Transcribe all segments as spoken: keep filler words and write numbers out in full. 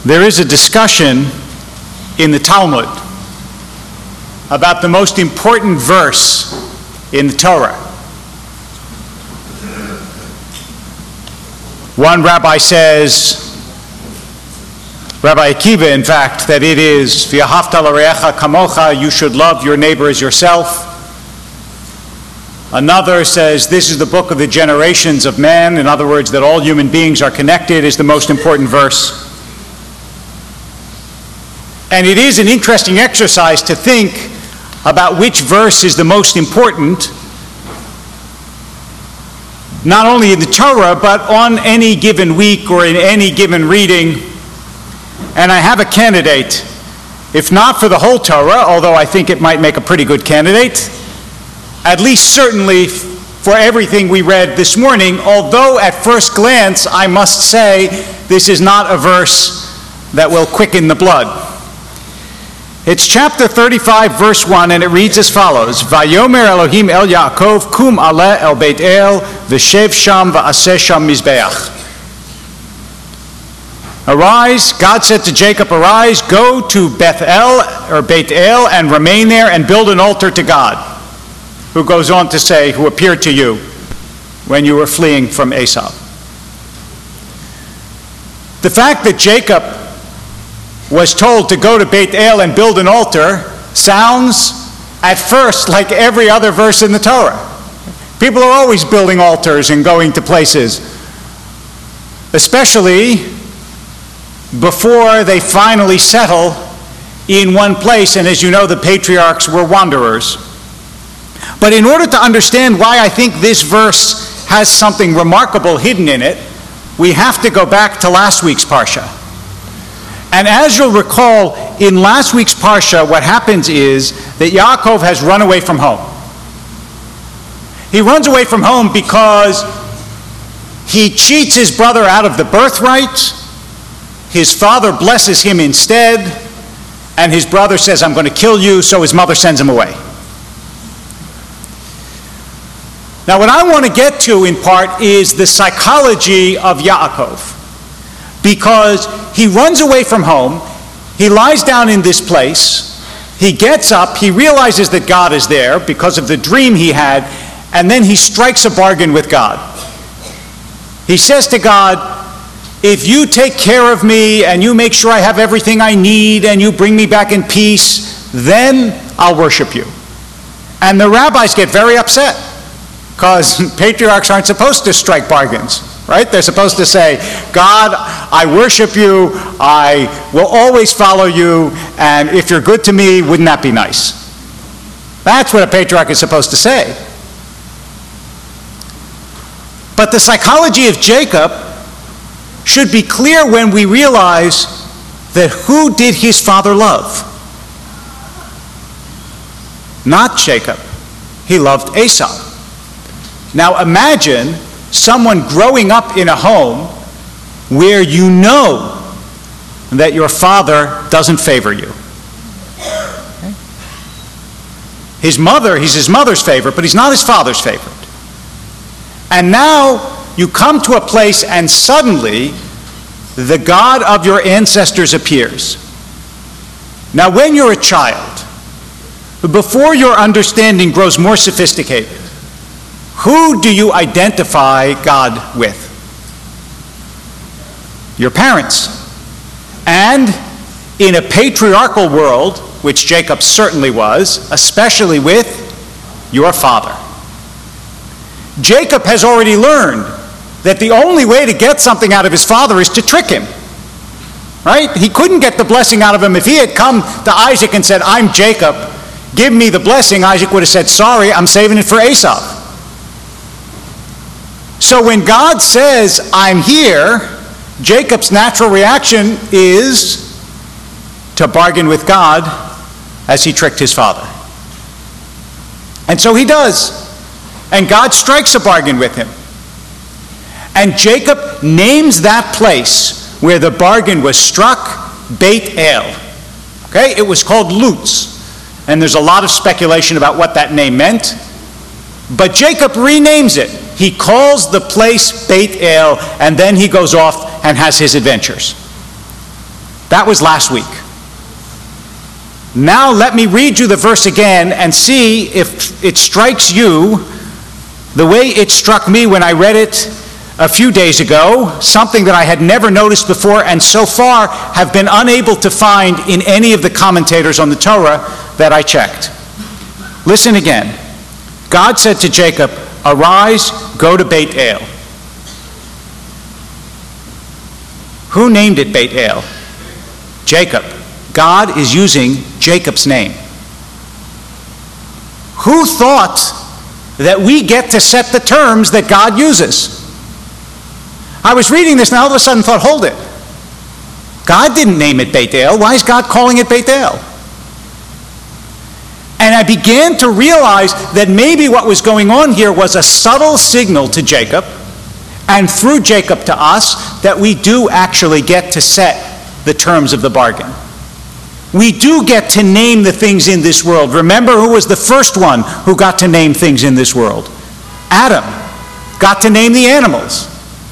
There is a discussion in the Talmud about the most important verse in the Torah. One rabbi says, Rabbi Akiva, in fact, that it is V'ahavta l'reacha kamocha, you should love your neighbor as yourself. Another says this is the book of the generations of men, in other words, that all human beings are connected, is the most important verse. And it is an interesting exercise to think about which verse is the most important, not only in the Torah, but on any given week or in any given reading. And I have a candidate, if not for the whole Torah, although I think it might make a pretty good candidate, at least certainly for everything we read this morning, although at first glance I must say this is not a verse that will quicken the blood. It's chapter thirty-five, verse one, and it reads as follows: Vayomer Elohim el Yaakov, kum aleh el Beit El, v'shev sham v'aseh sham mizbeach. Arise, God said to Jacob, arise, go to Beth El, or Beit El, and remain there and build an altar to God. Who goes on to say, who appeared to you when you were fleeing from Esau. The fact that Jacob was told to go to Beit El and build an altar sounds at first like every other verse in the Torah. People are always building altars and going to places, especially before they finally settle in one place. And as you know, the patriarchs were wanderers. But in order to understand why I think this verse has something remarkable hidden in it, we have to go back to last week's Parsha. And as you'll recall, in last week's Parsha, what happens is that Yaakov has run away from home. He runs away from home because he cheats his brother out of the birthright. His father blesses him instead, and his brother says, I'm going to kill you, so his mother sends him away. Now, what I want to get to, in part, is the psychology of Yaakov. Because he runs away from home, he lies down in this place, he gets up, he realizes that God is there because of the dream he had, and then he strikes a bargain with God. He says to God, if you take care of me and you make sure I have everything I need and you bring me back in peace, then I'll worship you. And the rabbis get very upset because patriarchs aren't supposed to strike bargains. Right? They're supposed to say, God, I worship you, I will always follow you, and if you're good to me, wouldn't that be nice? That's what a patriarch is supposed to say. But the psychology of Jacob should be clear when we realize that who did his father love? Not Jacob. He loved Esau. Now imagine someone growing up in a home where you know that your father doesn't favor you. Okay? His mother, he's his mother's favorite, but he's not his father's favorite. And now you come to a place and suddenly the God of your ancestors appears. Now when you're a child, before your understanding grows more sophisticated, who do you identify God with? Your parents. And in a patriarchal world, which Jacob certainly was, especially with your father. Jacob has already learned that the only way to get something out of his father is to trick him. Right? He couldn't get the blessing out of him. If he had come to Isaac and said, I'm Jacob, give me the blessing, Isaac would have said, sorry, I'm saving it for Esau. So when God says, I'm here, Jacob's natural reaction is to bargain with God as he tricked his father. And so he does. And God strikes a bargain with him. And Jacob names that place where the bargain was struck Beit El. Okay? It was called Lutz. And there's a lot of speculation about what that name meant. But Jacob renames it. He calls the place Beit El, and then he goes off and has his adventures. That was last week. Now let me read you the verse again and see if it strikes you the way it struck me when I read it a few days ago, something that I had never noticed before and so far have been unable to find in any of the commentators on the Torah that I checked. Listen again. God said to Jacob, "Arise, go to Beit El." Who named it Beit El? Jacob. God is using Jacob's name. Who thought that we get to set the terms that God uses? I was reading this and all of a sudden thought, hold it. God didn't name it Beit El. Why is God calling it Beit El? And I began to realize that maybe what was going on here was a subtle signal to Jacob, and through Jacob to us, that we do actually get to set the terms of the bargain. We do get to name the things in this world. Remember who was the first one who got to name things in this world? Adam got to name the animals.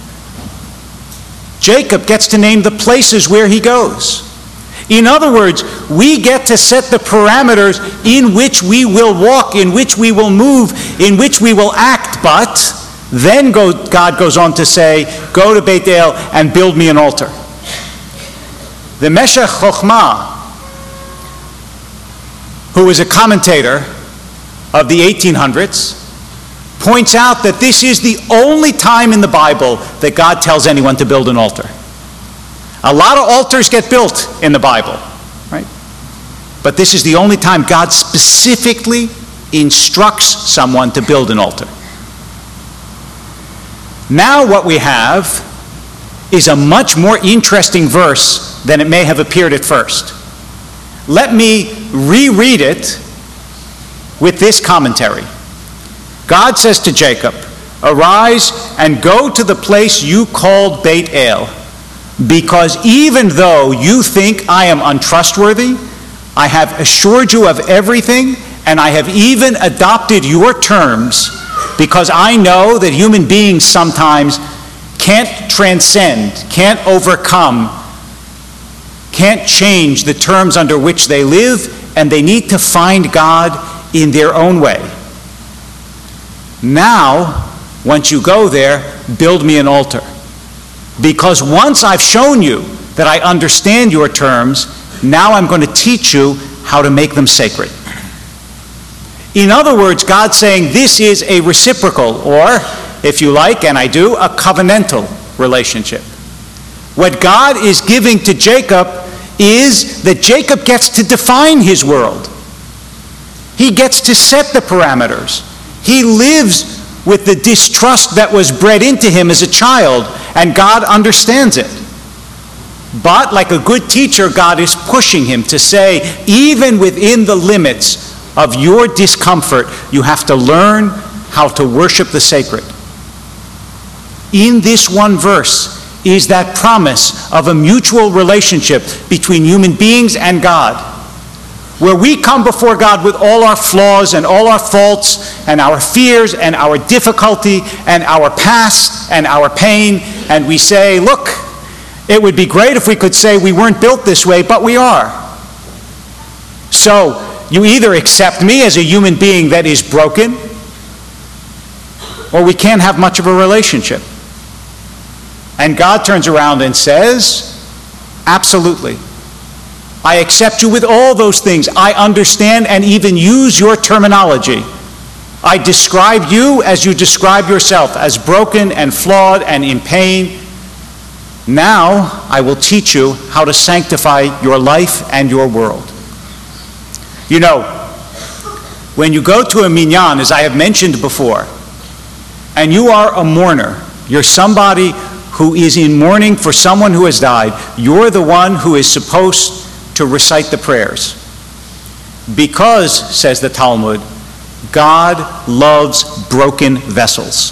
Jacob gets to name the places where he goes. In other words, we get to set the parameters in which we will walk, in which we will move, in which we will act. But then go, God goes on to say, go to Beit El and build me an altar. The Meshech Chochmah, who is a commentator of the eighteen hundreds, points out that this is the only time in the Bible that God tells anyone to build an altar. A lot of altars get built in the Bible, right? But this is the only time God specifically instructs someone to build an altar. Now what we have is a much more interesting verse than it may have appeared at first. Let me reread it with this commentary. God says to Jacob, "Arise and go to the place you called Beit El, because even though you think I am untrustworthy, I have assured you of everything, and I have even adopted your terms, because I know that human beings sometimes can't transcend, can't overcome, can't change the terms under which they live, and they need to find God in their own way. Now, once you go there, build me an altar. Because once I've shown you that I understand your terms, now I'm going to teach you how to make them sacred." In other words, God's saying this is a reciprocal, or, if you like, and I do, a covenantal relationship. What God is giving to Jacob is that Jacob gets to define his world. He gets to set the parameters. He lives with the distrust that was bred into him as a child, and God understands it. But like a good teacher, God is pushing him to say, even within the limits of your discomfort, you have to learn how to worship the sacred. In this one verse is that promise of a mutual relationship between human beings and God, where we come before God with all our flaws and all our faults and our fears and our difficulty and our past and our pain, and we say, look, it would be great if we could say we weren't built this way, but we are. So you either accept me as a human being that is broken, or we can't have much of a relationship. And God turns around and says, absolutely. I accept you with all those things. I understand and even use your terminology. I describe you as you describe yourself, as broken and flawed and in pain. Now I will teach you how to sanctify your life and your world. You know, when you go to a minyan, as I have mentioned before, and you are a mourner, you're somebody who is in mourning for someone who has died, you're the one who is supposed to recite the prayers. Because, says the Talmud, God loves broken vessels.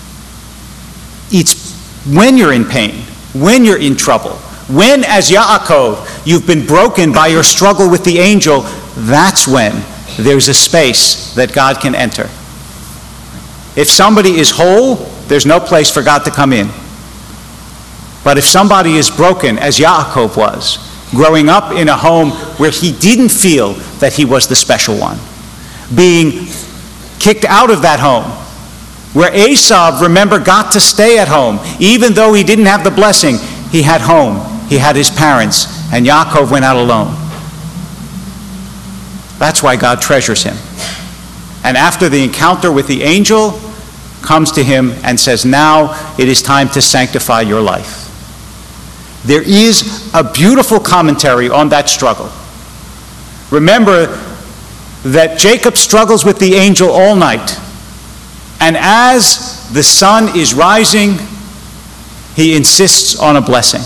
It's when you're in pain, when you're in trouble, when, as Yaakov, you've been broken by your struggle with the angel, that's when there's a space that God can enter. If somebody is whole, there's no place for God to come in. But if somebody is broken, as Yaakov was, growing up in a home where he didn't feel that he was the special one, being kicked out of that home, where Esau, remember, got to stay at home. Even though he didn't have the blessing, he had home, he had his parents, and Yaakov went out alone. That's why God treasures him. And after the encounter with the angel, comes to him and says, now it is time to sanctify your life. There is a beautiful commentary on that struggle. Remember that Jacob struggles with the angel all night. And as the sun is rising, he insists on a blessing.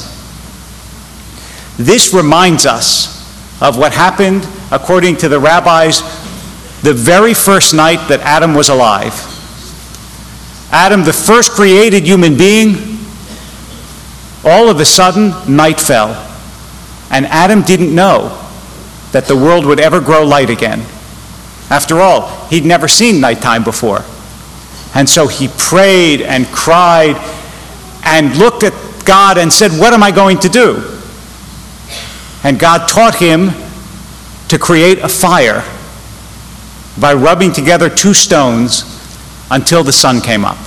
This reminds us of what happened, according to the rabbis, the very first night that Adam was alive. Adam, the first created human being, all of a sudden, night fell. And Adam didn't know that the world would ever grow light again. After all, he'd never seen nighttime before. And so he prayed and cried and looked at God and said, what am I going to do? And God taught him to create a fire by rubbing together two stones until the sun came up.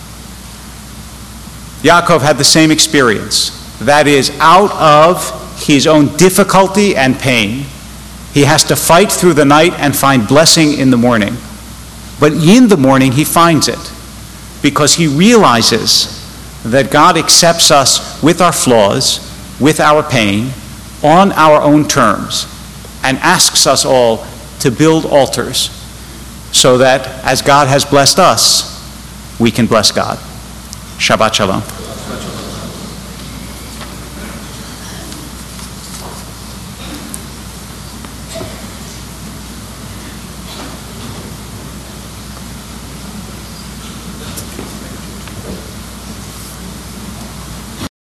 Yaakov had the same experience. That is, out of his own difficulty and pain, he has to fight through the night and find blessing in the morning. But in the morning he finds it, because he realizes that God accepts us with our flaws, with our pain, on our own terms, and asks us all to build altars so that as God has blessed us, we can bless God. Shabbat Shalom.